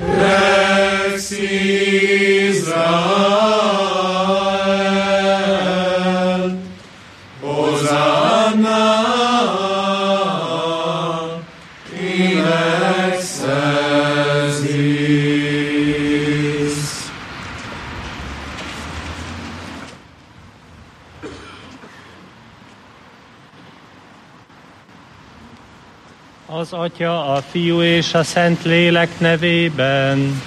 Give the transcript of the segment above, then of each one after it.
Rex Israel, Hosanna in excelsis. Az Atya, a Fiú és a Szent Lélek nevében.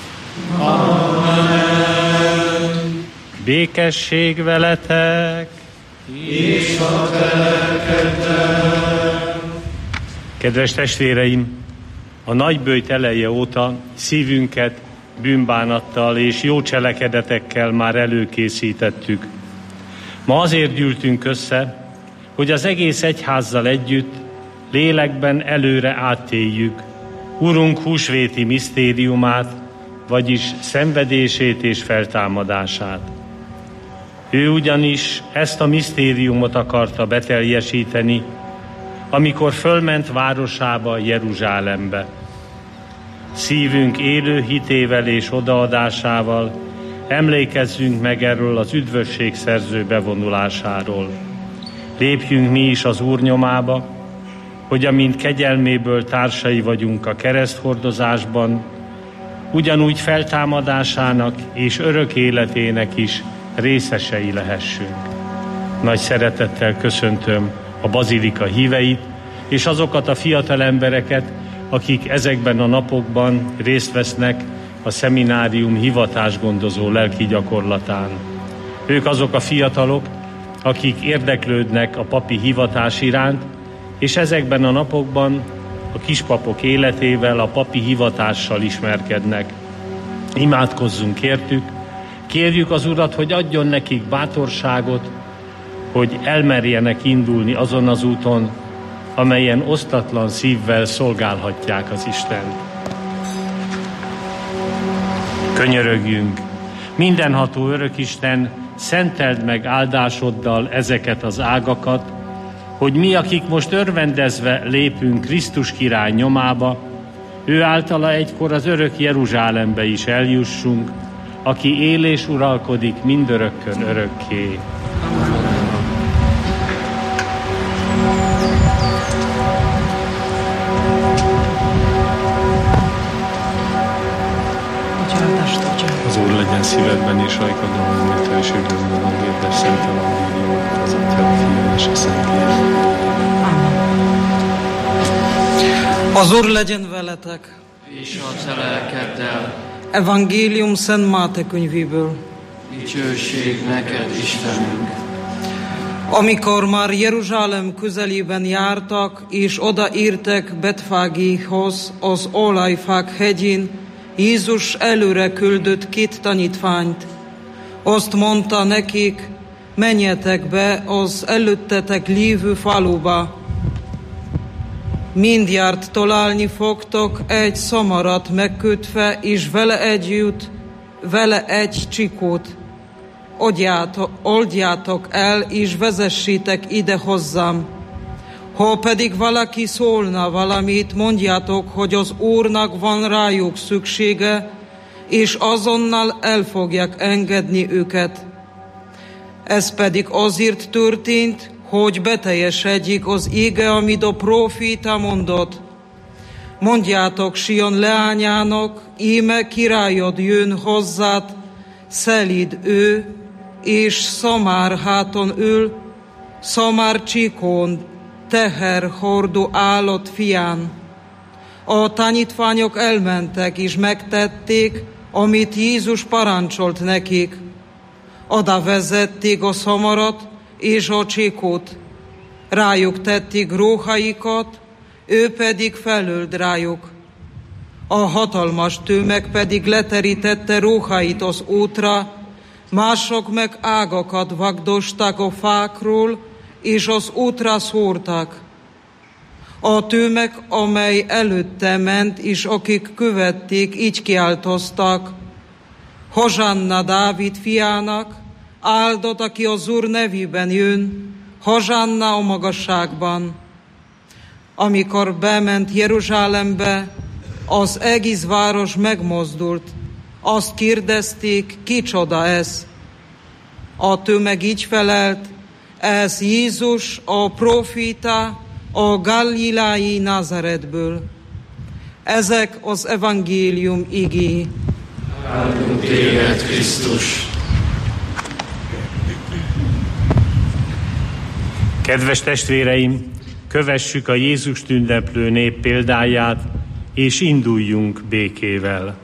Amen. Békesség veletek. És a te lelkeddel. Kedves testvéreim, a nagyböjt eleje óta szívünket bűnbánattal és jó cselekedetekkel már előkészítettük. Ma azért gyűltünk össze, hogy az egész egyházzal együtt lélekben előre átéljük Urunk húsvéti misztériumát, vagyis szenvedését és feltámadását. Ő ugyanis ezt a misztériumot akarta beteljesíteni, amikor fölment városába, Jeruzsálembe. Szívünk élő hitével és odaadásával emlékezzünk meg erről az üdvösség szerző bevonulásáról. Lépjünk mi is az Úr nyomába, hogy amint kegyelméből társai vagyunk a kereszthordozásban, ugyanúgy feltámadásának és örök életének is részesei lehessünk. Nagy szeretettel köszöntöm a bazilika híveit, és azokat a fiatal embereket, akik ezekben a napokban részt vesznek a szeminárium hivatásgondozó lelki gyakorlatán. Ők azok a fiatalok, akik érdeklődnek a papi hivatás iránt, és ezekben a napokban a kispapok életével, a papi hivatással ismerkednek. Imádkozzunk értük, kérjük az Urat, hogy adjon nekik bátorságot, hogy elmerjenek indulni azon az úton, amelyen osztatlan szívvel szolgálhatják az Istent. Könyörögjünk! Mindenható Örökisten, szenteld meg áldásoddal ezeket az ágakat, hogy mi, akik most örvendezve lépünk Krisztus király nyomába, ő általa egykor az örök Jeruzsálembe is eljussunk, aki él és uralkodik mindörökkön örökké. Az Úr legyen szívedben és rajkadon, mint ő is üdvözlöm a hirdes szent evangéliumot, az Atya, a Fiú és a Szent Lélek. Az Úr legyen veletek, és a te lelkeddel. Evangélium Szent Máté könyvéből. Dicsőség neked, Istenünk! Amikor már Jeruzsálem közelében jártak, és odaértek Betfágihoz, az Olajfák hegyén, Jézus előre küldött 2 tanítványt. Azt mondta nekik, menjetek be az előttetek lévő faluba. Mindjárt találni fogtok egy szamarat megkötve, és vele egy csikót. Oldjátok el, és vezessétek ide hozzám. Ha pedig valaki szólna valamit, mondjátok, hogy az Úrnak van rájuk szüksége, és azonnal el fogják engedni őket. Ez pedig azért történt, hogy beteljesedjék az ége, amit a próféta mondott. Mondjátok Sion leányának, íme királyod jön hozzád, szelíd ő, és szamár háton ül, szamár csíkon, teherhordó állat fián. A tanítványok elmentek, és megtették, amit Jézus parancsolt nekik. Oda vezették a szamarat és a csíkot. Rájuk tették ruháikat, ő pedig felült rájuk. A hatalmas tömeg pedig leterítette ruháit az útra, mások meg ágakat vagdostak a fákról, és az útra szórtak. A tömeg, amely előtte ment, és akik követték, így kiáltoztak: Hozsanna Dávid fiának, áldott, aki az Úr nevében jön, hozsanna a magasságban. Amikor bement Jeruzsálembe, Az egész város megmozdult. Azt kérdezték, kicsoda ez? A tömeg így felelt, ez Jézus, a proféta, a galilei Nazaretből. Ezek az evangélium igéi. Áldunk téged, Krisztus! Kedves testvéreim, kövessük a Jézust ünneplő nép példáját, és induljunk békével.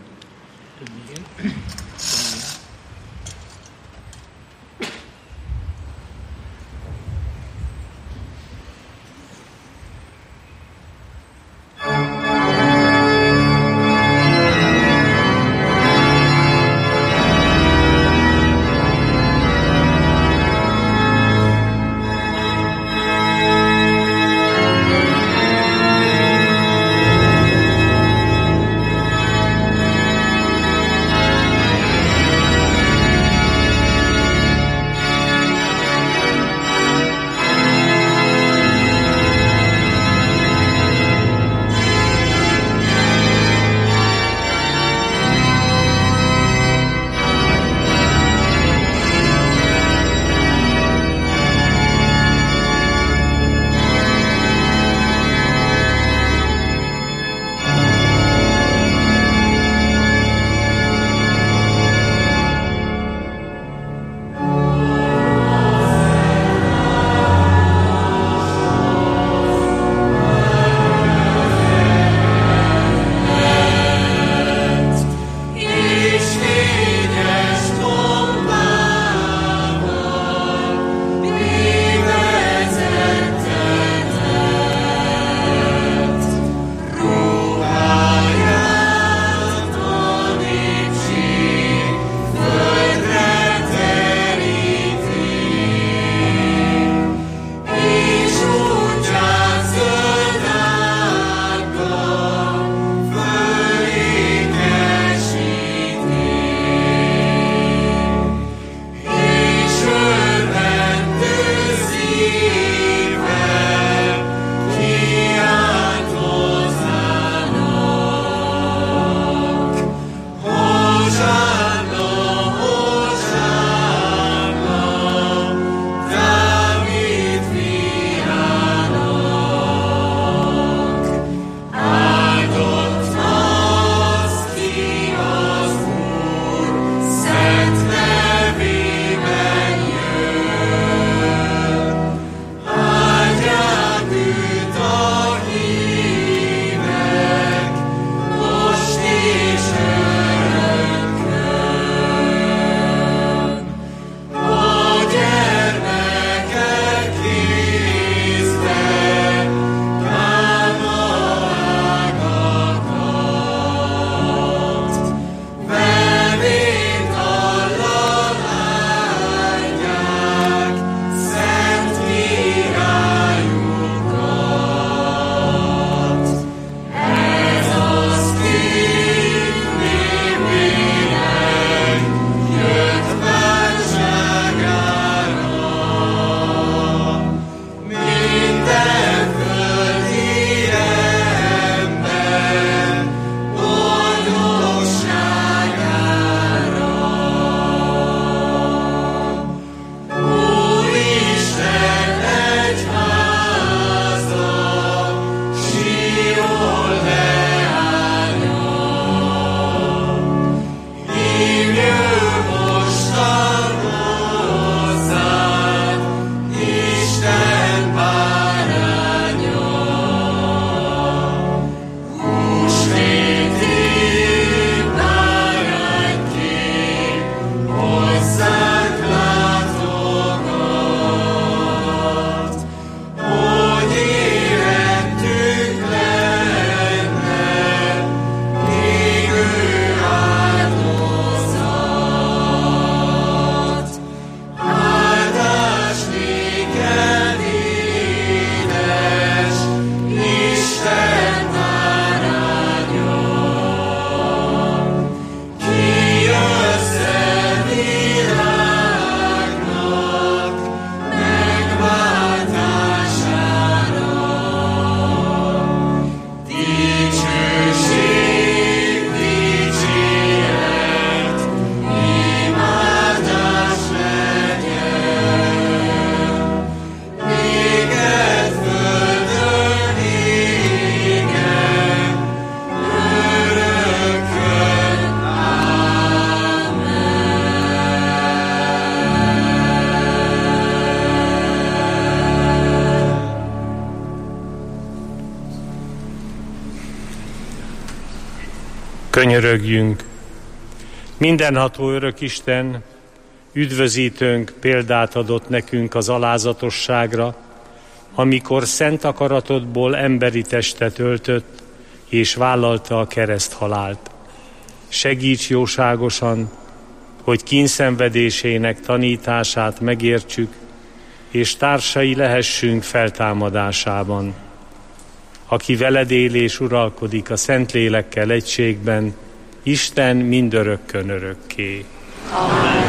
Könyörögjünk! Mindenható örök Isten, üdvözítőnk példát adott nekünk az alázatosságra, amikor szent akaratodból emberi testet öltött, és vállalta a kereszthalált. Segíts jóságosan, hogy kínszenvedésének tanítását megértsük, és társai lehessünk feltámadásában. Aki veled él és uralkodik a Szentlélekkel egységben, Isten mindörökkön örökké. Amen.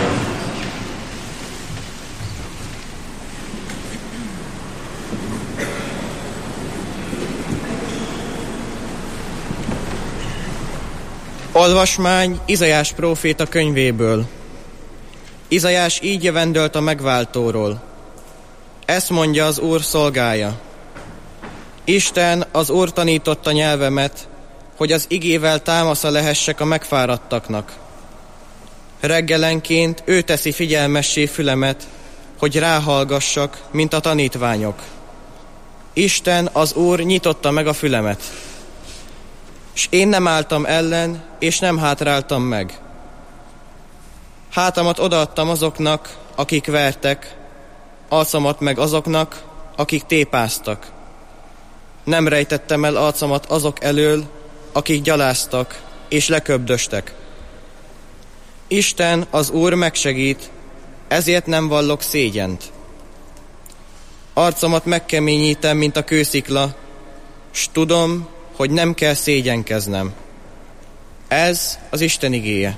Olvasmány Izaiás próféta könyvéből. Izaiás így jövendölt a megváltóról. Ezt mondja az Úr szolgája. Isten, az Úr tanította nyelvemet, hogy az igével támasza lehessek a megfáradtaknak. Reggelenként ő teszi figyelmessé fülemet, hogy ráhallgassak, mint a tanítványok. Isten, az Úr nyitotta meg a fülemet. S én nem álltam ellen, és nem hátráltam meg. Hátamat odaadtam azoknak, akik vertek, arcomat meg azoknak, akik tépáztak. Nem rejtettem el arcomat azok elől, akik gyaláztak és leköbdöstek. Isten, az Úr megsegít, ezért nem vallok szégyent. Arcomat megkeményítem, mint a kőszikla, s tudom, hogy nem kell szégyenkeznem. Ez az Isten igéje.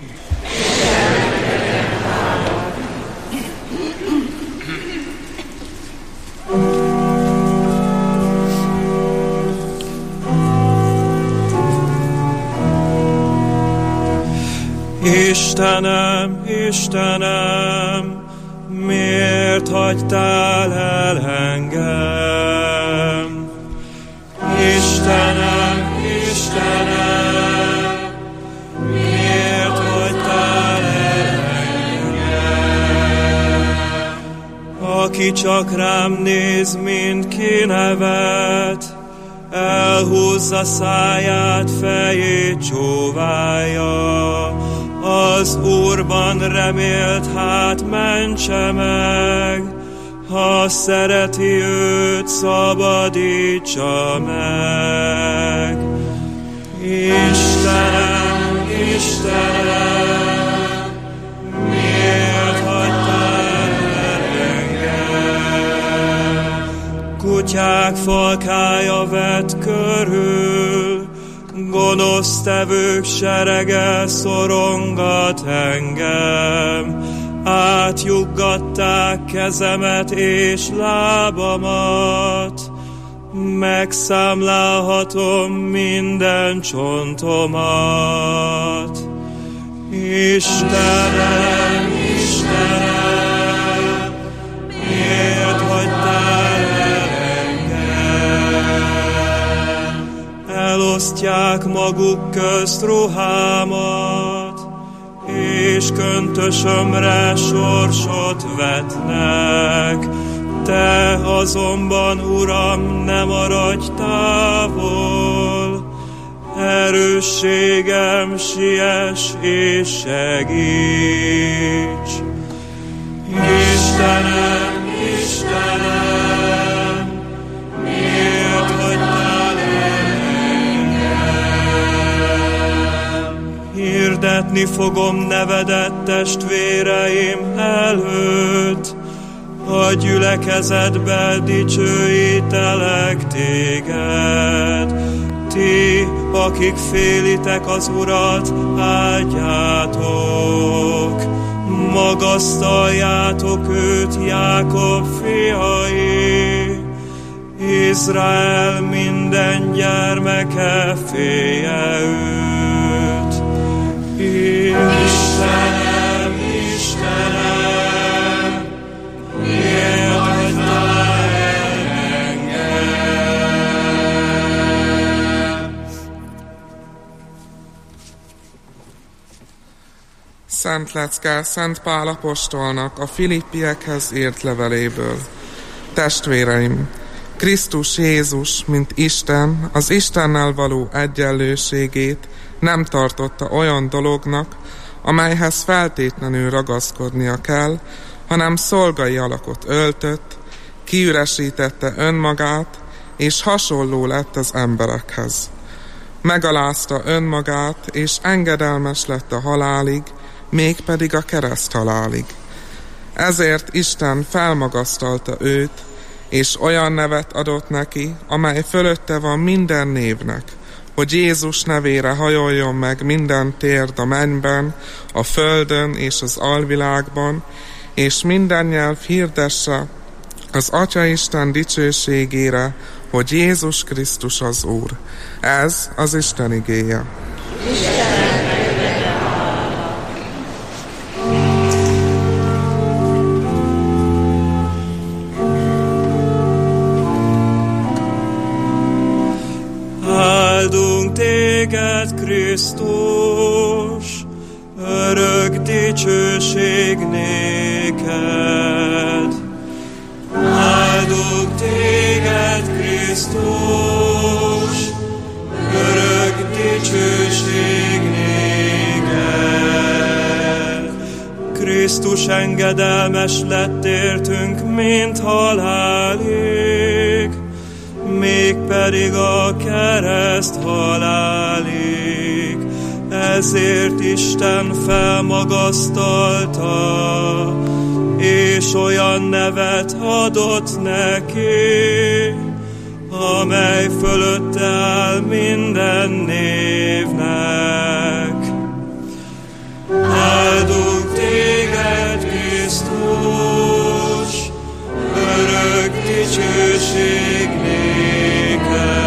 Istenem, Istenem, miért hagytál el engem? Istenem, Istenem, miért hagytál el engem? Aki csak rám néz, mint kinevet, elhúzza száját, fejét csóválja. Az Úrban remélt, hát mentse meg, ha szereti őt, szabadítsa meg. Istenem, Istenem, miért hagytál el engem? Kutyák falkája vett körül, gonosztevők serege szorongat engem. Átjuggatták kezemet és lábamat, megszámlálhatom minden csontomat. Istenem, Istenem, miért hagytál el engem? Elosztják maguk közt ruhámat, és köntösömre sorsot vetnek. Te azonban, Uram, ne maradj távol, erősségem, siess és segíts. Istenem, Istenem, miért hagytál el engem? Hirdetni fogom nevedet testvéreim előtt, a gyülekezetbe dicsőítelek téged. Ti, akik félitek az Urat, áldjátok, magasztaljátok őt, Jákob fiai, Izrael minden gyermeke félje őt. Istenem, Istenem, miért hagytál el engem? Szent lecke Szent Pál apostolnak a Filippiekhez írt leveléből. Testvéreim, Krisztus Jézus, mint Isten, az Istennel való egyenlőségét nem tartotta olyan dolognak, amelyhez feltétlenül ragaszkodnia kell, hanem szolgai alakot öltött, kiüresítette önmagát, és hasonló lett az emberekhez. Megalázta önmagát, és engedelmes lett a halálig, mégpedig a kereszthalálig. Ezért Isten felmagasztalta őt, és olyan nevet adott neki, amely fölötte van minden névnek, hogy Jézus nevére hajoljon meg minden térd a mennyben, a földön és az alvilágban, és minden nyelv hirdesse az Atya Isten dicsőségére, hogy Jézus Krisztus az Úr. Ez az Isten igéje. Áldunk téged, Krisztus, örök dicsőség néked. Áldunk téged, Krisztus, örök dicsőség néked. Krisztus engedelmes lett értünk, mint halálig, mégpedig a kereszt halálig. Ezért Isten felmagasztalta, és olyan nevet adott neki, amely fölött áll minden névnek. Áldunk téged, Krisztus, örök dicsőség néked.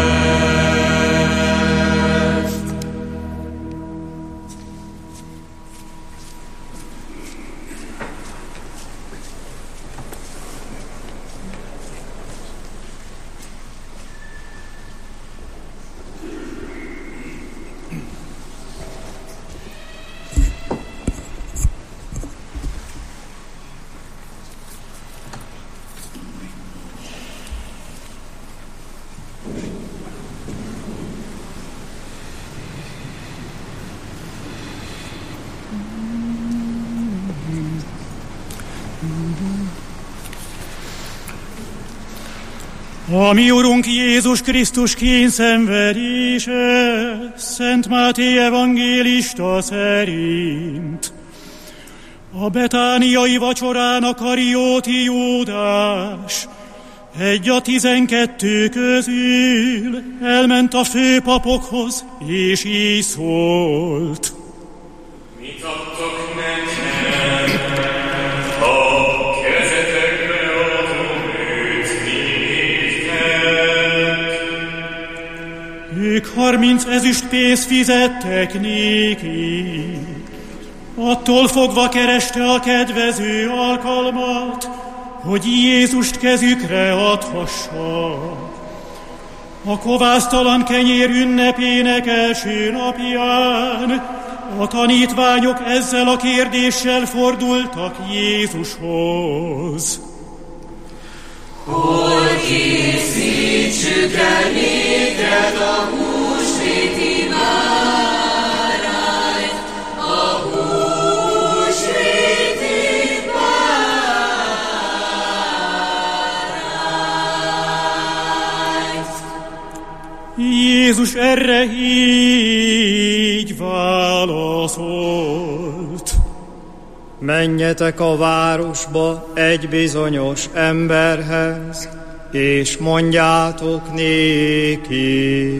A mi Urunk Jézus Krisztus kényszenvedése Szent Máté evangélista szerint. A betániai vacsorán a karióti Júdás, egy a 12 közül, elment a főpapokhoz, és így szólt. Mit adtok nekem? A kezetekbe adom őt mindkét. Ők 30 ezüstpénzt fizettek néki. Attól fogva kereste a kedvező alkalmat, hogy Jézust kezükre adhassa. A kovásztalan kenyér ünnepének első napján a tanítványok ezzel a kérdéssel fordultak Jézushoz. Hol készítsük el néked a húsvéti bárányt, a húsvéti bárányt? Jézus erre így válaszolt. Menjetek a városba egy bizonyos emberhez, és mondjátok néki,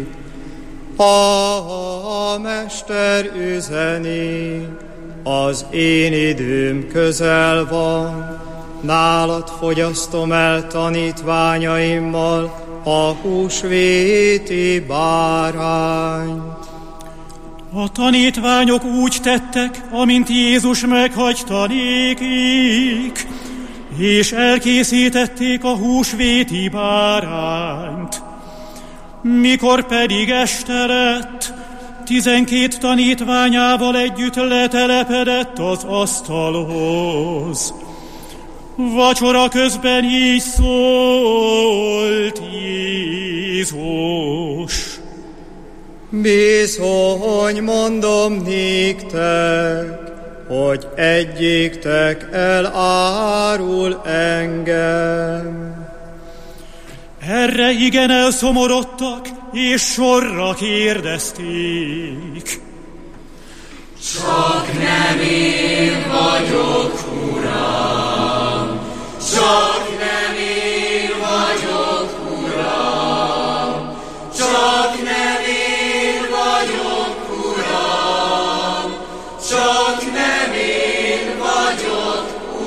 a mester üzeni, az én időm közel van, nálad fogyasztom el tanítványaimmal a húsvéti bárányt. A tanítványok úgy tettek, amint Jézus meghagyta nékik, és elkészítették a húsvéti bárányt. Mikor pedig este lett, 12 tanítványával együtt letelepedett az asztalhoz. Vacsora közben így szólt Jézus. Bizony mondom néktek, hogy egyiktek elárul engem. Erre igen elszomorodtak, és sorra kérdezték. Csak nem én vagyok, Uram, csak nem én vagyok, Uram, csak nem én vagyok, Uram, csak nem én vagyok,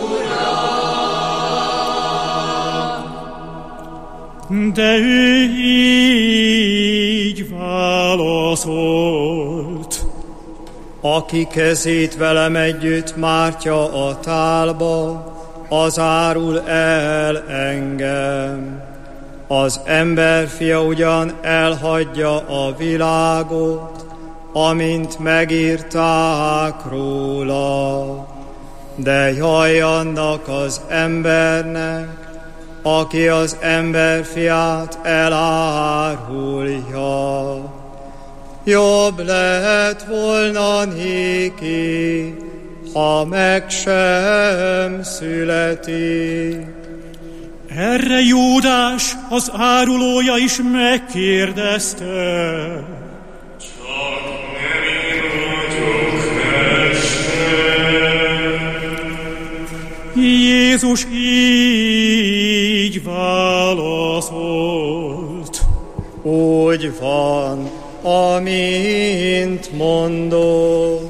Uram. De ő így válaszolt. Aki kezét velem együtt mártja a tálba, az árul el engem. Az emberfia ugyan elhagyja a világot, amint megírták róla. De jaj annak az embernek, aki az emberfiát elárulja. Jobb lett volna néki, ha meg sem születik. Erre Júdás, az árulója is megkérdezte. Csak nem én vagyok, Mester. Jézus így válaszolt. Úgy van, amint mondod.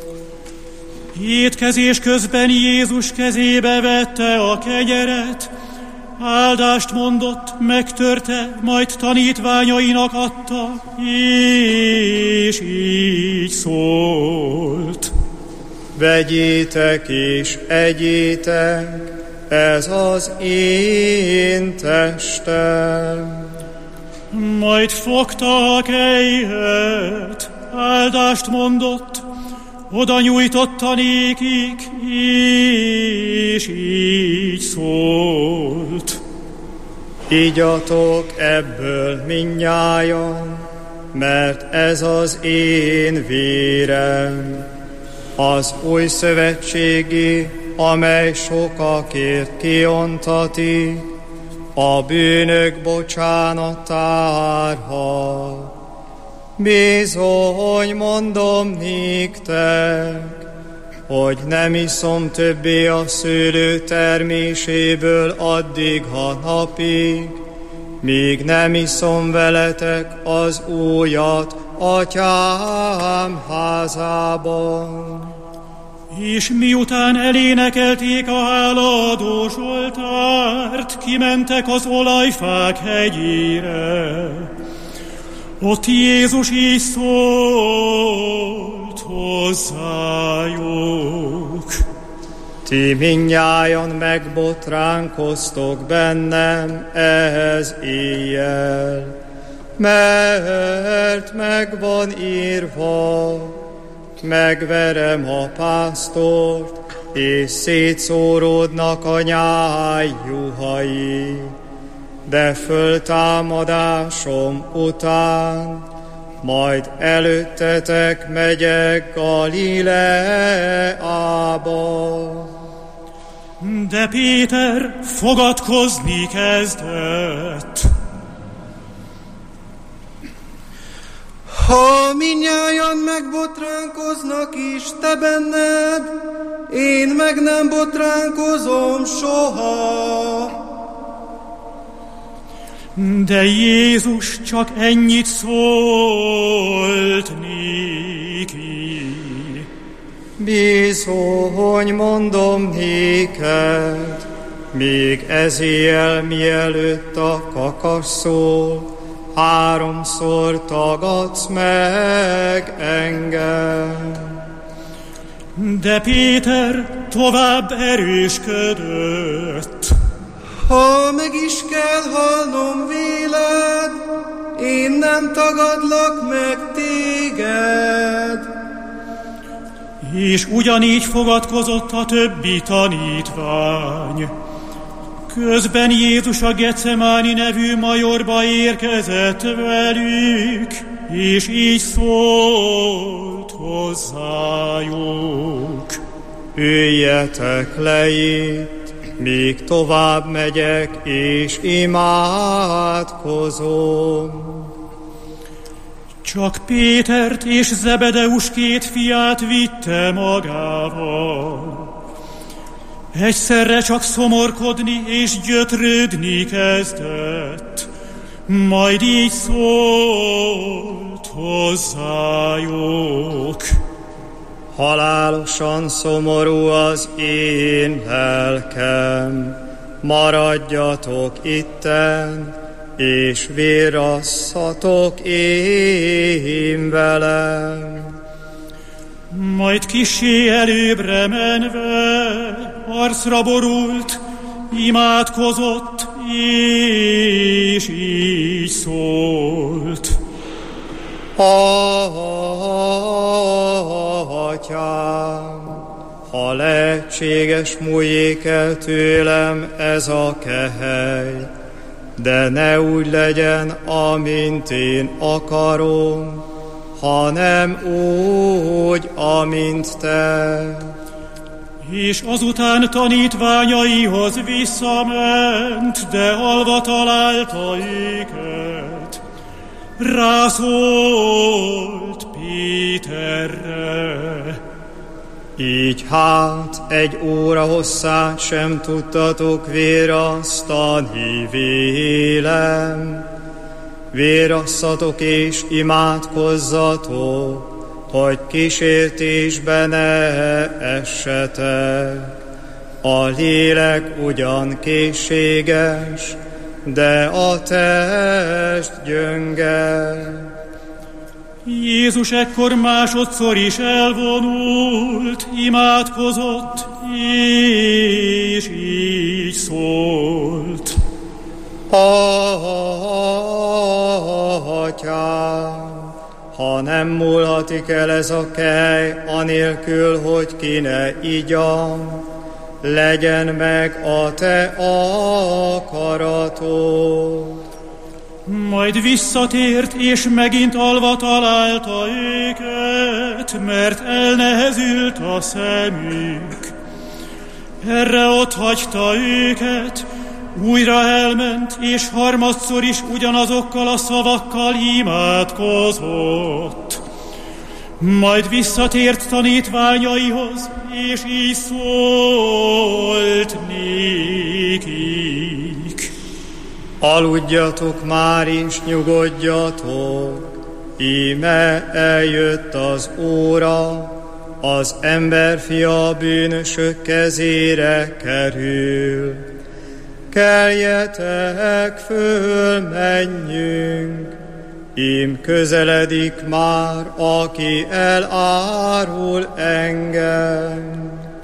Étkezés közben Jézus kezébe vette a kenyeret, áldást mondott, megtörte, majd tanítványainak adta, és így szólt. Vegyétek és egyétek, ez az én testem. Majd fogta a kejhet, áldást mondott, oda nyújtotta nékik, és így szólt. Igyatok ebből mindnyájan, mert ez az én vérem, az új szövetségi, amely sokakért kiontatik, a bűnök bocsánatára. Bizony mondom néktek, hogy nem iszom többé a szőlő terméséből addig a napig, míg nem iszom veletek az újat Atyám házában. És miután elénekelték a hálaadó zsoltárt, kimentek az olajfák hegyére. Ott Jézus így szólt hozzájuk. Ti mindnyájan megbotránkoztok bennem ez éjjel, mert megvan írva, megverem a pásztort, és szétszóródnak a nyáj juhai. De föltámadásom után, majd előttetek megyek Galileába. De Péter fogadkozni kezdett. Ha mindnyájan megbotránkoznak is te benned, én meg nem botránkozom soha. De Jézus csak ennyit szólt néki. Bizony mondom néked, még ez éjjel mielőtt a kakas szól, 3-szor tagadsz meg engem. De Péter tovább erősködött. Ha meg is kell halnom véled, én nem tagadlak meg téged. És ugyanígy fogadkozott a többi tanítvány. Közben Jézus a Gecemáni nevű majorba érkezett velük, és így szólt hozzájuk. Üljetek le itt, míg tovább megyek, és imádkozom. Csak Pétert és Zebedeus két fiát vitte magával. Egyszerre csak szomorkodni és gyötrődni kezdett, majd így szólt hozzájuk. Halálosan szomorú az én lelkem, maradjatok itten, és vérasszatok én velem. Majd kissé előbbre menve, arcra borult, imádkozott, és így szólt. Atyám, ha lehetséges, múljék el tőlem ez a kehely, de ne úgy legyen, amint én akarom, hanem úgy, amint te. És azután tanítványaihoz visszament, de alva találta őket. Rászólt Péterre. Így hát 1 óra hosszát sem tudtatok vérasztani vélem. Vérasszatok és imádkozzatok, hogy kísértésbe ne essetek. A lélek ugyan készséges, de a test gyönge. Jézus ekkor másodszor is elvonult, imádkozott, és így szólt. Atyám, ha nem múlhatik el ez a kely, anélkül, hogy ki ne igyam, legyen meg a te akaratod. Majd visszatért, és megint alva találta őket, mert elnehezült a szemük. Erre ott hagyta őket, újra elment, és harmadszor is ugyanazokkal a szavakkal imádkozott. Majd visszatért tanítványaihoz, és így szólt nékik. Aludjatok már és nyugodjatok, íme eljött az óra, az emberfia a bűnösök kezére kerül. Keljetek föl, menjünk, ím közeledik már, aki elárul engem.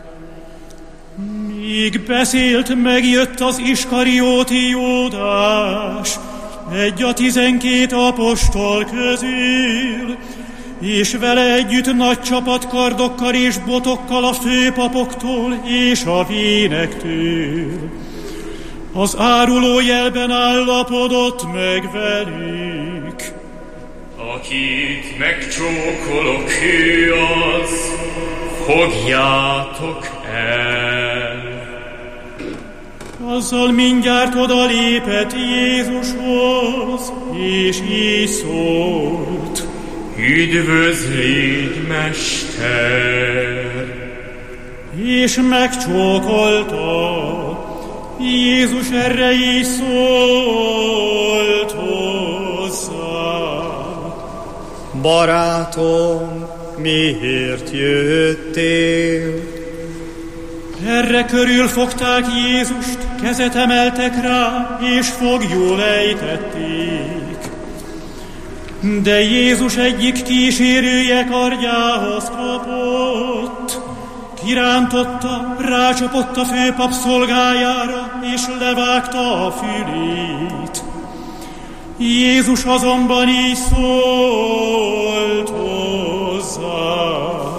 Míg beszélt, megjött az Iskarióti Júdás, egy a 12 apostol közül, és vele együtt nagy csapat kardokkal és botokkal a főpapoktól és a vénektől. Az áruló jelben állapodott meg velük. Akit megcsókolok, ő az, fogjátok el. Azzal mindjárt odalépett Jézushoz, és így szólt. Üdvözlégy, Mester! És megcsókolta. Jézus erre így szólt hozzá. Barátom, miért jöttél? Erre körül fogták Jézust, kezet emeltek rá, és foglyul ejtették. De Jézus egyik kísérője kardjához kapott, kirántotta, rácsapott a főpap szolgájára, és levágta a fülét. Jézus azonban így szólt hozzá.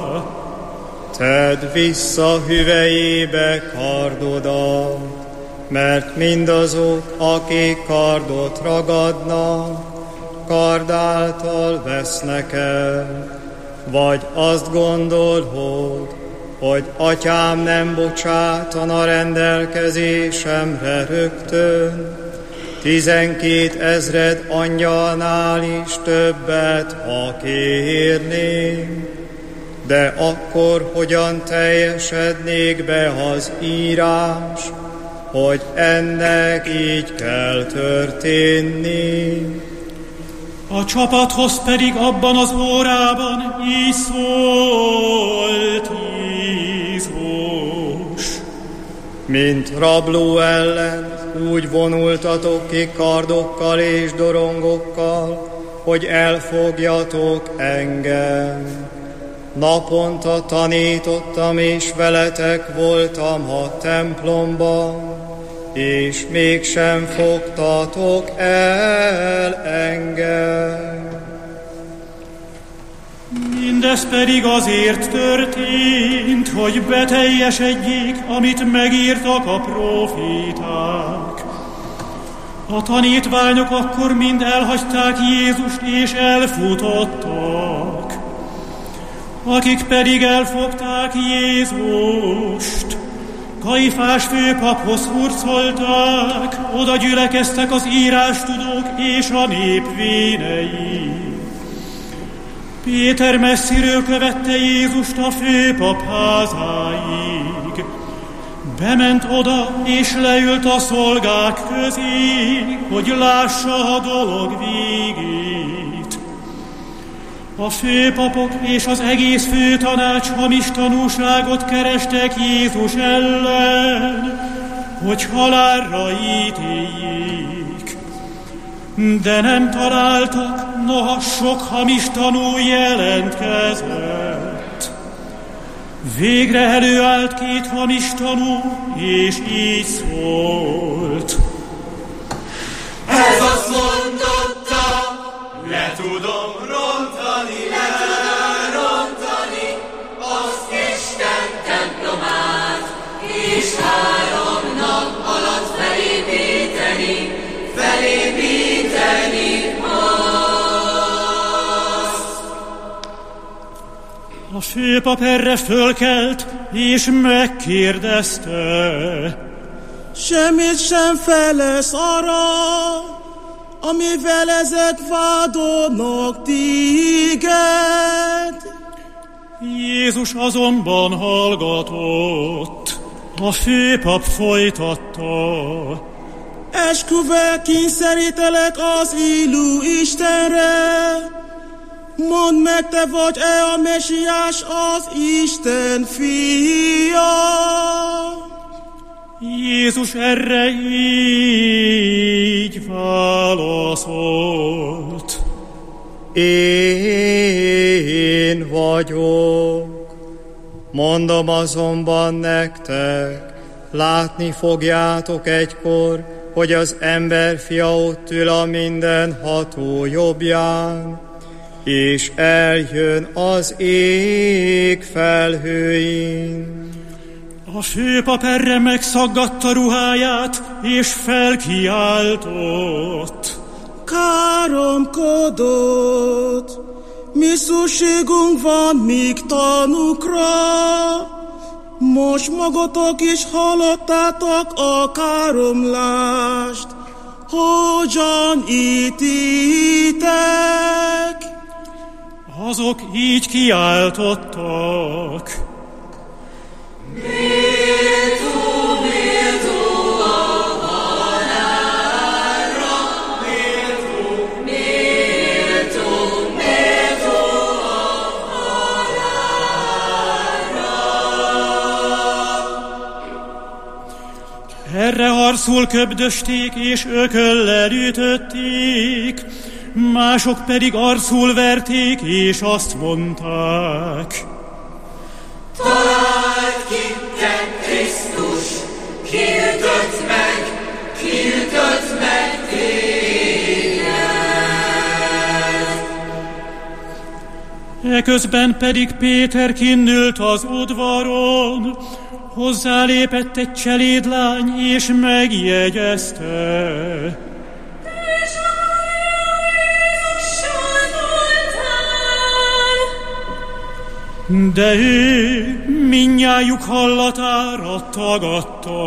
Tedd vissza hüvelyébe kardodat, mert mindazok, akik kardot ragadnak, kard által vesznek el, vagy azt gondolod, hogy atyám nem bocsátana rendelkezésemre rögtön, 12 000 angyalnál is többet, ha kérném. De akkor hogyan teljesednék be az írás, hogy ennek így kell történni? A csapathoz pedig abban az órában így szólt Jézus. Mint rabló ellen úgy vonultatok ki kardokkal és dorongokkal, hogy elfogjatok engem. Naponta tanítottam, és veletek voltam a templomban, és mégsem fogtatok el engem. Mindez pedig azért történt, hogy beteljesedjék, amit megírtak a próféták. A tanítványok akkor mind elhagyták Jézust, és elfutottak. Akik pedig elfogták Jézust, Kajfás főpaphoz hurcolták, oda gyülekeztek az írástudók és a nép vénei. Péter messziről követte Jézust a főpap házáig. Bement oda, és leült a szolgák közé, hogy lássa a dolog végét. A főpapok és az egész főtanács hamis tanúságot kerestek Jézus ellen, hogy halálra ítéljék. De nem találtak, noha sok hamis tanú jelentkezett. Végre előállt 2 hamis tanú, és így szólt. Ez azt mondotta, le tudom rontani, az Isten templomát, és 3 nap alatt felépíteni azt. A főpap erre fölkelt, és megkérdezte. Semmit sem felesz arra, amivel ezek vádolnak téged. Jézus azonban hallgatott. A főpap folytatta. Esküvel kényszerítelek az élő Istenre. Mondd meg, te vagy-e a Mesiás, az Isten fia? Jézus erre így válaszolt. Én vagyok. Mondom azonban nektek, látni fogjátok egykor, hogy az emberfia ott ül a mindenható jobbján, és eljön az ég felhőin. A főpap erre megszaggatta ruháját, és felkiáltott. Káromkodott, mi szükségünk van még tanúkra? Most magatok is hallottátok a káromlást, hogyan ítélitek? Azok így kiáltottak. Erre arcul köbdösték, és ököllel ütötték, mások pedig arcul verték, és azt mondták. Találd ki, te Krisztus, ki ütött meg téged. Eközben pedig Péter kinnült az udvaron, hozzálépett egy cselédlány, és megjegyezte. De ő mindnyájuk hallatára tagadta.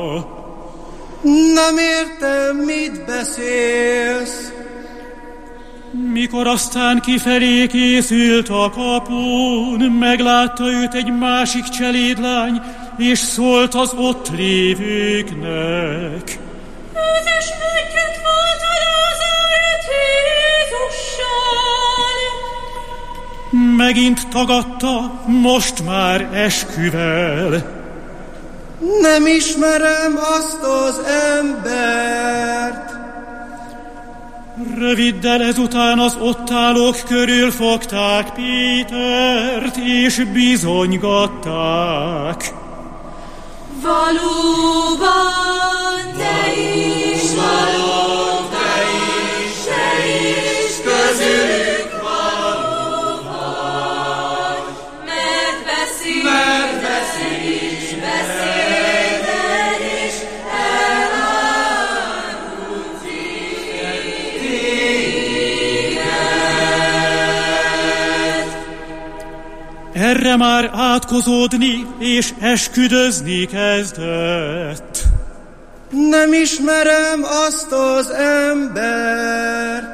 Nem értem, mit beszélsz. Mikor aztán kifelé készült a kapun, meglátta őt egy másik cselédlány, és szólt az ott lévőknek. Ez is együtt volt a Názáret Jézussal. Megint tagadta, most már esküvel. Nem ismerem azt az embert. Röviddel ezután az ott állók körül fogták Pétert, és bizonygatták. Valóban te is vagy, te is közülük való vagy, mert beszélsz, beszélted és elárult téged. Erre már átkozódni és esküdözni kezdett. Nem ismerem azt az embert.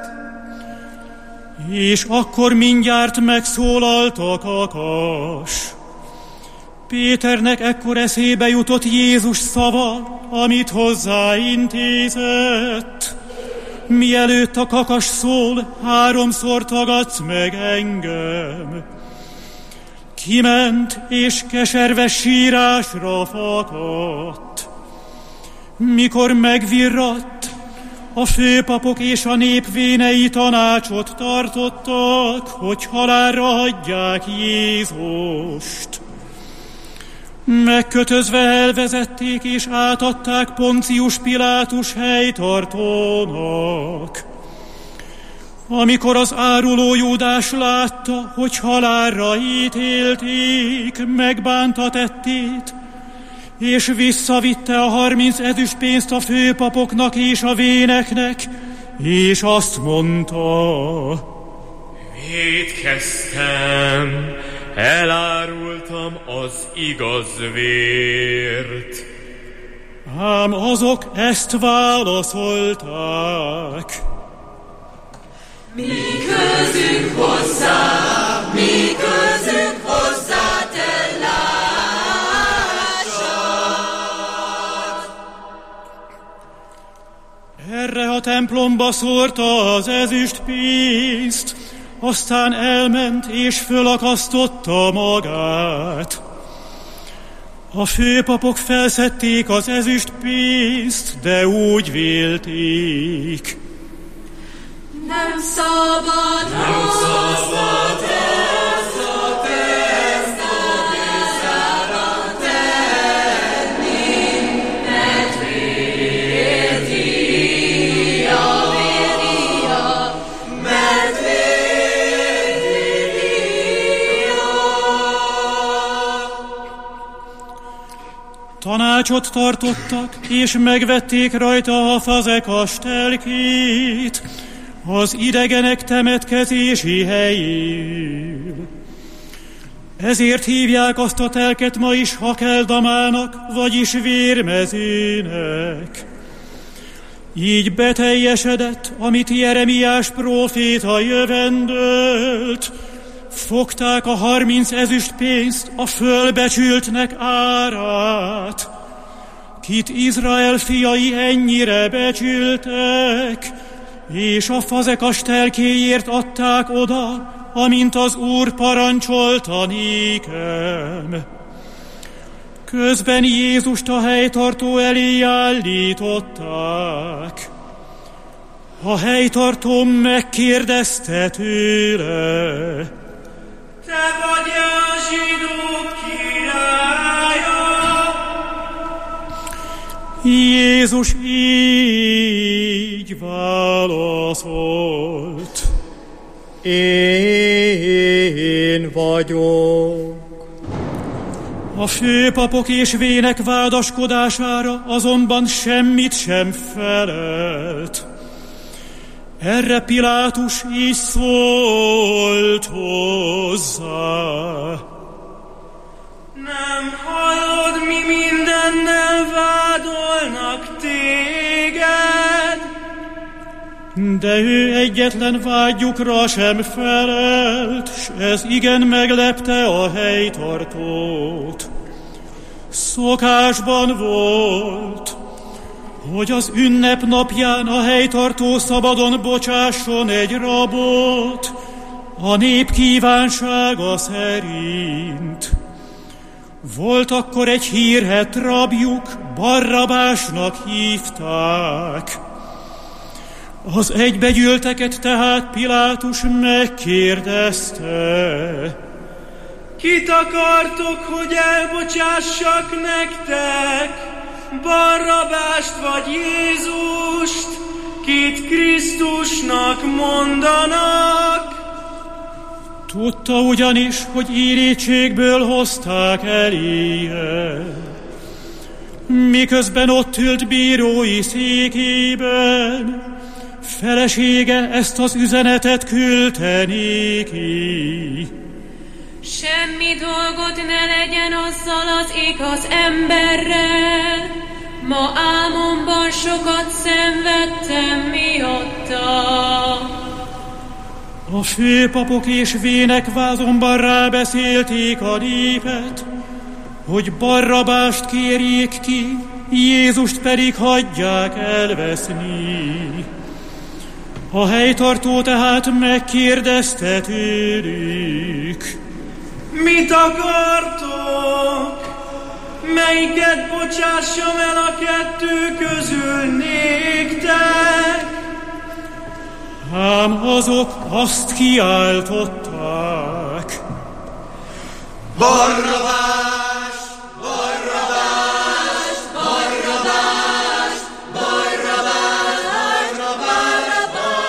És akkor mindjárt megszólalt a kakas. Péternek ekkor eszébe jutott Jézus szava, amit hozzáintézett. Mielőtt a kakas szól, 3-szor tagadsz meg engem. Kiment, és keserves sírásra fakadt. Mikor megvirratt, a főpapok és a nép vénei tanácsot tartottak, hogy halálra hagyják Jézust. Megkötözve elvezették és átadták Poncius Pilátus helytartónak. Amikor az áruló Júdás látta, hogy halálra ítélték, megbánta tettét, és visszavitte a 30 ezüstpénzt a főpapoknak és a véneknek, és azt mondta: Vétkeztem, elárultam az igaz vért. Ám azok ezt válaszolták: Mi közünk hozzá, te lássad. Erre a templomba szórta az ezüstpénzt, aztán elment és fölakasztotta magát. A főpapok felszedték az ezüstpénzt, de úgy vélték: Nem szabad hozzá ezt a pénzára tenni, mert vérdíja, mert vérdíja. Tanácsot tartottak, és megvették rajta a fazekas telkét, az idegenek temetkezési helyéül. Ezért hívják azt a telket ma is Hakeldamának, vagyis vérmezőnek. Így beteljesedett, amit Jeremiás próféta jövendölt. Fogták a 30 ezüstpénzt, a fölbecsültnek árát, kit Izrael fiai ennyire becsültek, és a fazekas telkéért adták oda, amint az Úr parancsolta nékem. Közben Jézust a helytartó elé állították. A helytartó megkérdezte tőle: Te vagy a zsidók királya? Jézus így válaszolt: Én vagyok. A főpapok és vének vádaskodására azonban semmit sem felelt. Erre Pilátus így szólt hozzá: Nem hallod, mi mindennel vádolnak téged? De ő egyetlen vágyukra sem felelt, s ez igen meglepte a helytartót. Szokásban volt, hogy az ünnep napján a helytartó szabadon bocsásson egy rabot, a nép kívánsága szerint. Volt akkor egy hírhedt rabjuk, Barrabásnak hívták. Az egybegyűlteket tehát Pilátus megkérdezte: Kit akartok, hogy elbocsássak nektek? Barrabást vagy Jézust? Kit Krisztusnak mondanak? Tudta ugyanis, hogy irítségből hozták eléje. Miközben ott ült bírói székében, felesége ezt az üzenetet küldte néki: Semmi dolgot ne legyen azzal az igaz emberrel, ma álmomban sokat szenvedtem miatta. A főpapok és vének vázonban rábeszélték a népet, hogy Barrabást kérjék ki, Jézust pedig hagyják elveszni. A helytartó tehát megkérdezte tőlük: Mit akartok? Melyiket bocsássam el a kettő közül néktek? Ám azok azt kiáltották: Barrabás! Barrabás! Barrabás! Barrabás! Barrabás!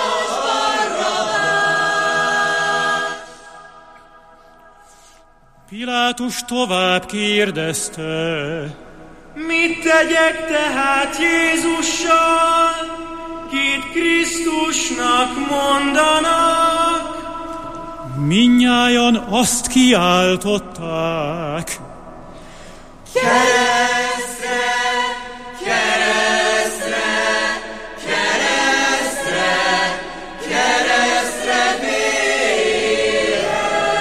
Barrabás! Pilátus tovább kérdezte: Mit tegyek tehát Jézussal? Kit Krisztusnak mondanak? Mindnyájan azt kiáltották: Keresztre! Keresztre! Keresztre! Keresztre vége!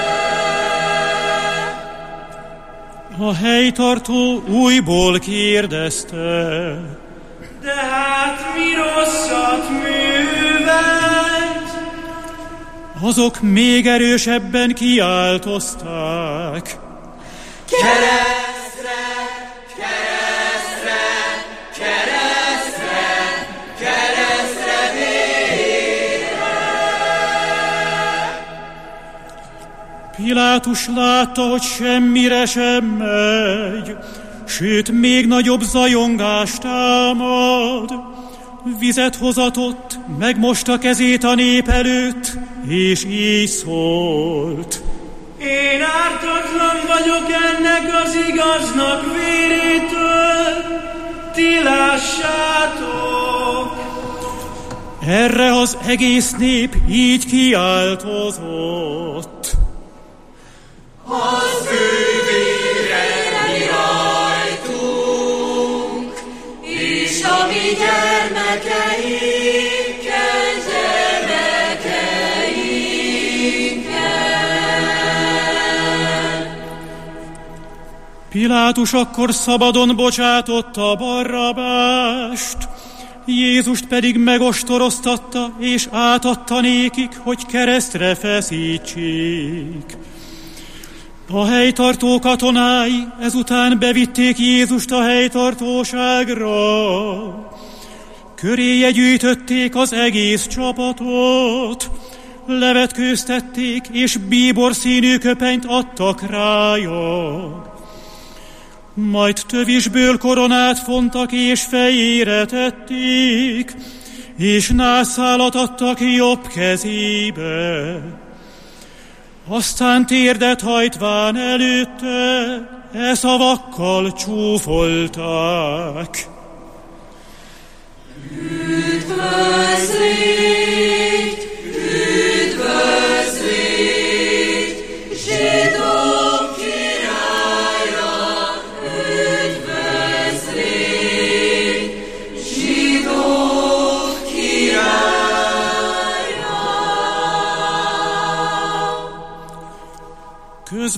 A helytartó újból kérdezte: De hát mi rosszat művelt? Azok még erősebben kiáltozták: Keresztre! Keresztre! Keresztre! Keresztre vége! Pilátus látta, hogy semmire sem megy, sőt, még nagyobb zajongást támad. Vizet hozatott, megmosta kezét a nép előtt, és így szólt: Én ártatlan vagyok ennek az igaznak vérétől, ti lássátok. Erre az egész nép így kiáltozott: Az ő vére mi rajtunk, és a mi gyermekeinkkel, gyermekeinkkel. Pilátus akkor szabadon bocsátotta Barrabást, Jézust pedig megostoroztatta, és átadta nékik, hogy keresztre feszítsék. A helytartó katonái ezután bevitték Jézust a helytartóságra. Köréje gyűjtötték az egész csapatot, levetkőztették, és bíborszínű köpenyt adtak rája. Majd tövisből koronát fontak, és fejére tették, és nászszálat adtak jobb kezébe. Aztán térdet hajtván előtte, e szavakkal csúfolták: Üdvözlégy, üdvözlégy, zsidók királya!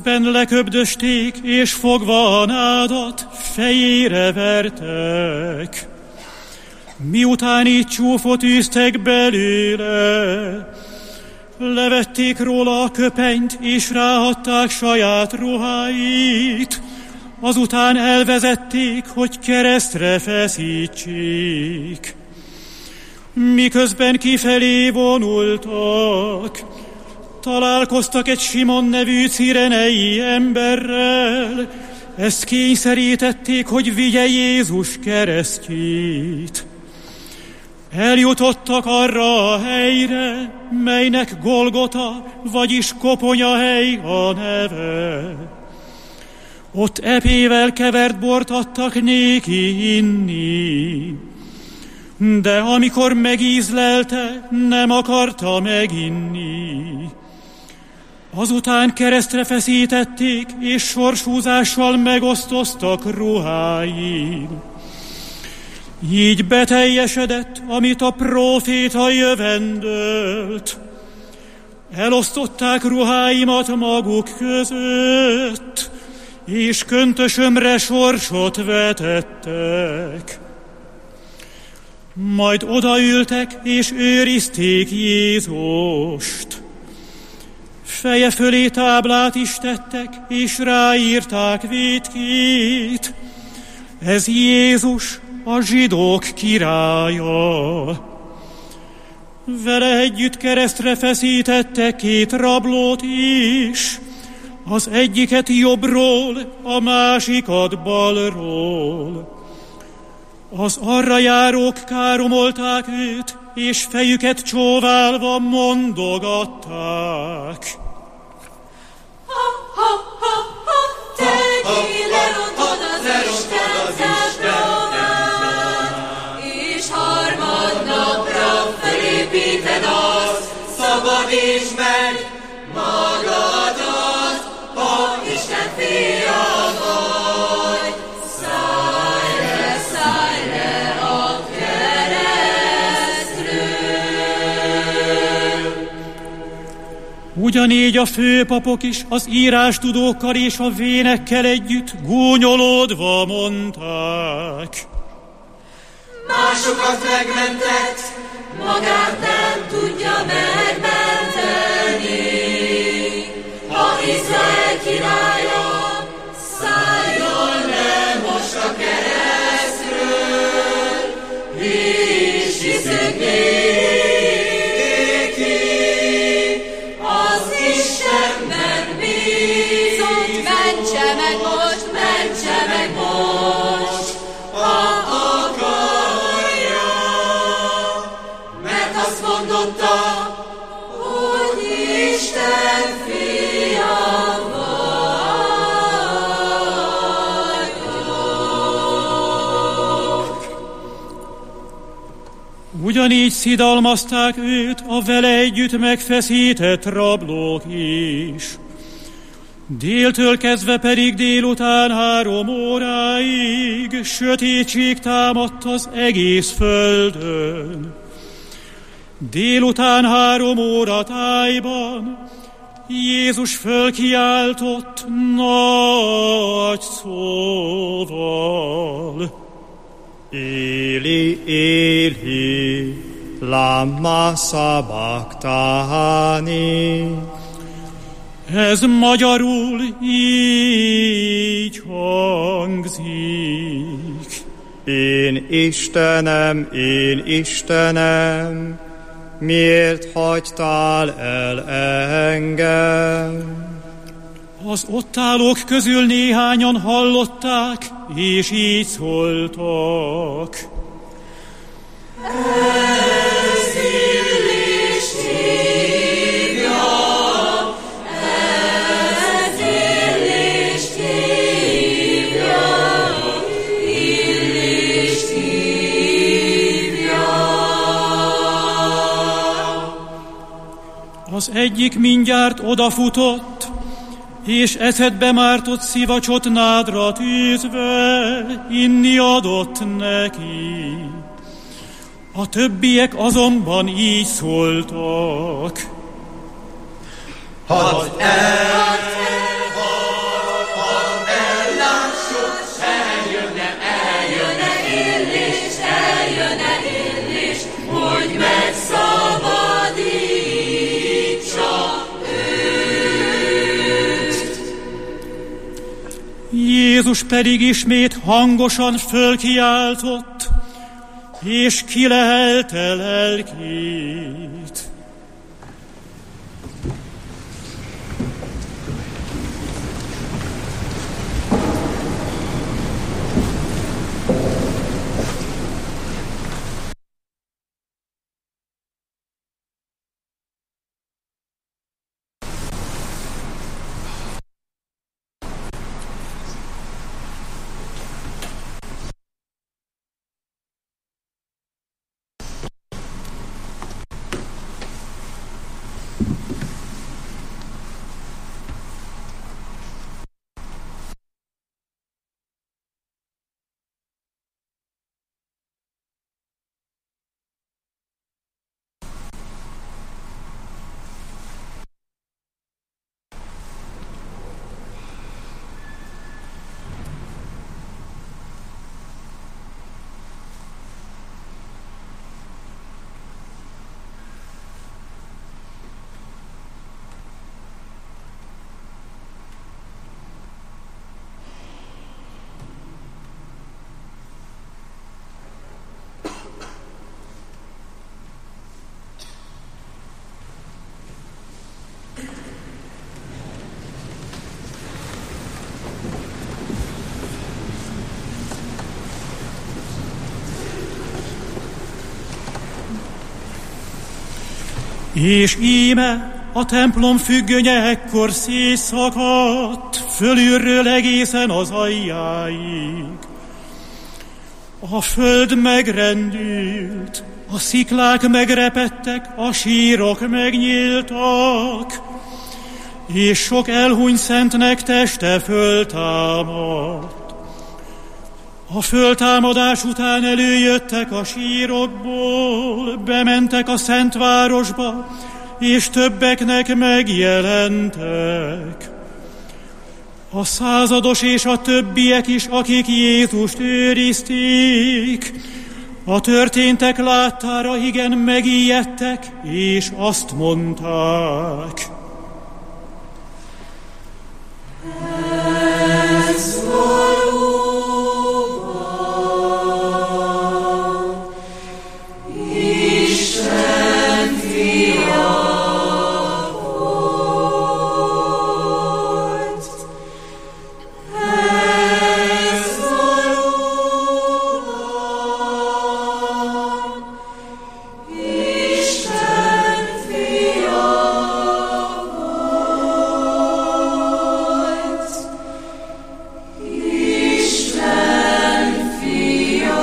Közben leköbdösték, és fogva a nádat fejére vertek. Miután így csúfot űztek belőle, levették róla a köpenyt, és ráhatták saját ruháit, azután elvezették, hogy keresztre feszítsék. Miközben kifelé vonultak, találkoztak egy Simon nevű cirenei emberrel, ezt kényszerítették, hogy vigye Jézus keresztjét. Eljutottak arra a helyre, melynek Golgota, vagyis koponyahely a neve. Ott epével kevert bort adtak néki inni, de amikor megízlelte, nem akarta meginni. Azután keresztre feszítették, és sorshúzással megosztoztak ruháin. Így beteljesedett, amit a próféta jövendölt. Elosztották ruháimat maguk között, és köntösömre sorsot vetettek. Majd odaültek, és őrizték Jézust. Feje fölé táblát is tettek, és ráírták vétkét. Ez Jézus, a zsidók királya. Vele együtt keresztre feszítette két rablót is, az egyiket jobbról, a másikat balról. Az arra járók káromolták őt, és fejüket csóválva mondogatták. Tegyél lerontod az Isten templomát, és harmadnapra felépíted azt, szabadítsd meg magadat, ha Isten fia vagy. Szállj le a keresztről. Ugyanígy a főpapok is az írástudókkal és a vénekkel együtt gúnyolódva mondták. Másokat megmentett, magát nem tudja megmenteni. Ha Izrael királya, szálljon le most a keresztről, és hiszünk néki, az Istenben bízott. Mentse meg most, ha akarja, mert azt mondotta, hogy Isten fia vagyok. Ugyanígy szidalmazták őt a vele együtt megfeszített rablók is. Déltől kezdve pedig délután 3 óráig sötétség támadt az egész földön. Délután 3 óra tájban Jézus fölkiáltott nagy szóval. Éli, Éli, lama sabachthani. Ez magyarul így hangzik. Én Istenem, miért hagytál el engem? Az ott állók közül néhányan hallották, és így szóltak. Ez Illést hívja, ez Illést hívja, Illést hívja. Az egyik mindjárt odafutott, és eszedbe mártott szivacsot nádra tűzve, inni adott neki. A többiek azonban így szóltak. Hadd el, Jézus pedig ismét hangosan fölkiáltott, és kilehelte lelkét. És íme a templom függönye ekkor szétszakadt, fölülről egészen az aljáig. A föld megrendült, a sziklák megrepedtek, a sírok megnyíltak, és sok elhunyt szentnek teste föltámadt. A föltámadás után előjöttek a sírokból, bementek a Szentvárosba, és többeknek megjelentek. A százados és a többiek is, akik Jézust őrizték, a történtek láttára igen megijedtek, és azt mondták: ez valóban Isten fia volt. Ez valóban Isten fia volt. Isten fia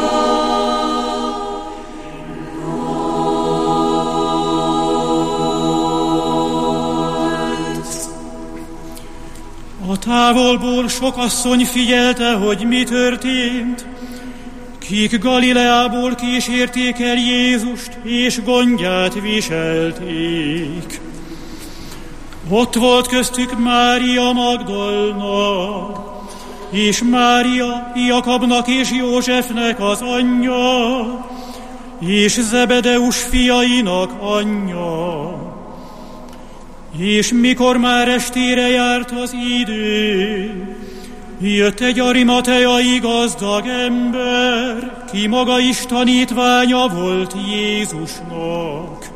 volt. A távolból sok asszony figyelte, hogy mi történt, kik Galileából kísérték el Jézust, és gondját viselték. Ott volt köztük Mária Magdolna, és Mária, Jakabnak és Józsefnek az anyja, és Zebedeus fiainak anyja. És mikor már estére járt az idő, jött egy arimateai gazdag ember, ki maga is tanítványa volt Jézusnak.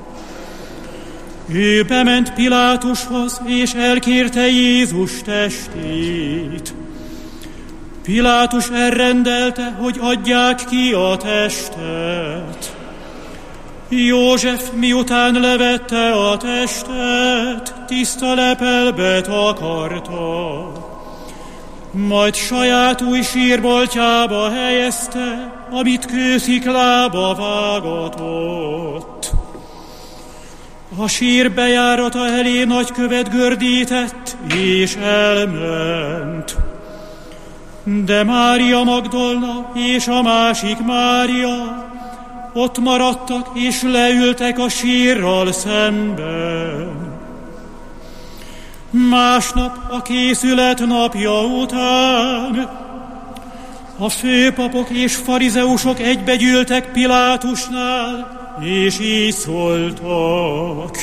Ő bement Pilátushoz, és elkérte Jézus testét. Pilátus elrendelte, hogy adják ki a testet. József miután levette a testet, tiszta lepelbe takarta. Majd saját új sírboltjába helyezte, amit kősziklába vágatott. A sír bejárata elé nagykövet gördített, és elment. De Mária Magdolna és a másik Mária ott maradtak, és leültek a sírral szemben. Másnap a készület napja után a főpapok és farizeusok egybegyűltek Pilátusnál, és így szóltak: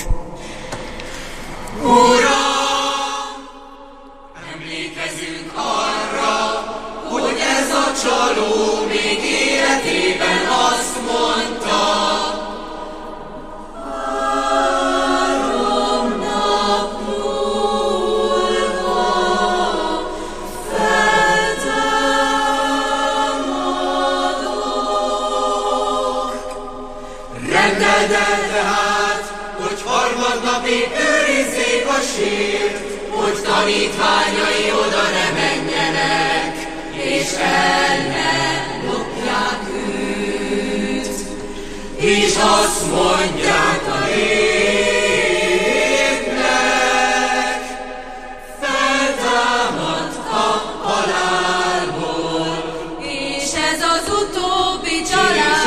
Uram, emlékezünk arra, a sírt, hogy tanítványai oda ne menjenek, és el ne lopják őt. És azt mondják a népnek, feltámad a halálból. És ez az utóbbi csalás,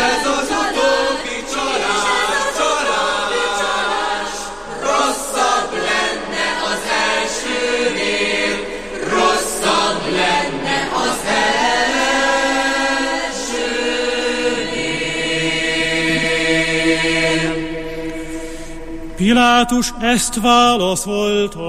rosszabb lenne az elsőnél, rosszabb lenne az elsőnél. Pilátus ezt válaszolta: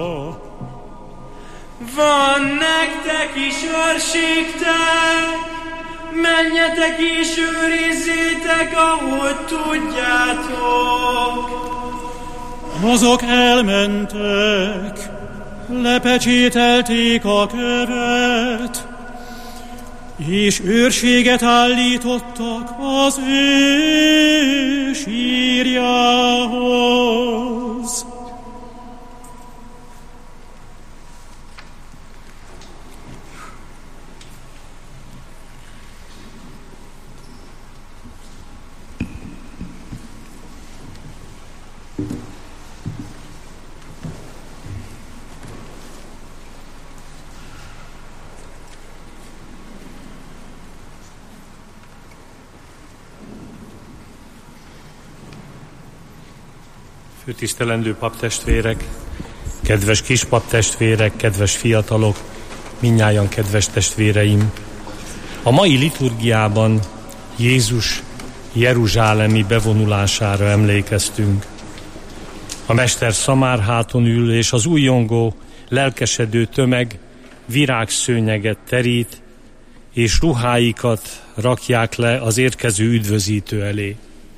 Van nektek is őrségtek, menjetek és őrizzétek, ahogy tudjátok. Azok elmentek, lepecsételték a követ, és őrséget állítottak az ő sírjához. Főtisztelendő paptestvérek, kedves kispaptestvérek, kedves fiatalok, mindnyájan kedves testvéreim! A mai liturgiában Jézus jeruzsálemi bevonulására emlékeztünk. A mester szamárháton ül, és az újjongó, lelkesedő tömeg virágszőnyeget terít, és ruháikat rakják le az érkező üdvözítő elé.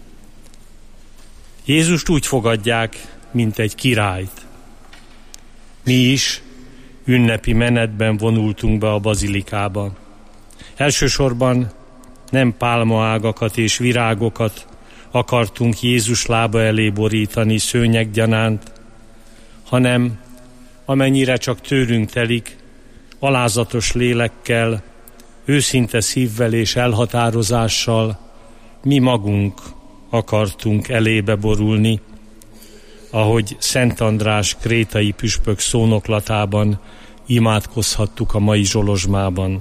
Jézust úgy fogadják, mint egy királyt. Mi is ünnepi menetben vonultunk be a bazilikába. Elsősorban nem pálmaágakat és virágokat akartunk Jézus lába elé borítani szőnyeggyanánt, hanem amennyire csak tőlünk telik, alázatos lélekkel, őszinte szívvel és elhatározással mi magunk akartunk elébe borulni, ahogy Szent András krétai püspök szónoklatában imádkozhattuk a mai zsolozsmában.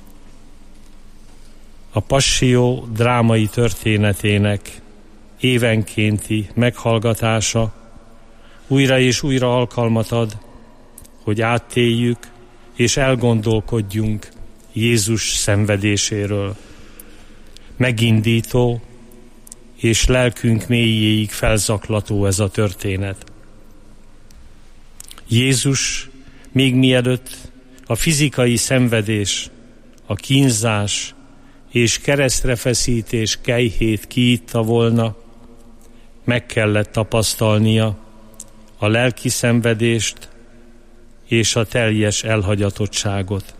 A Passió drámai történetének évenkénti meghallgatása újra és újra alkalmat ad, hogy áttéljük és elgondolkodjunk Jézus szenvedéséről. Megindító és lelkünk mélyéig felzaklató ez a történet. Jézus még mielőtt a fizikai szenvedés, a kínzás és keresztrefeszítés kelyhét kiitta volna, meg kellett tapasztalnia a lelki szenvedést és a teljes elhagyatottságot.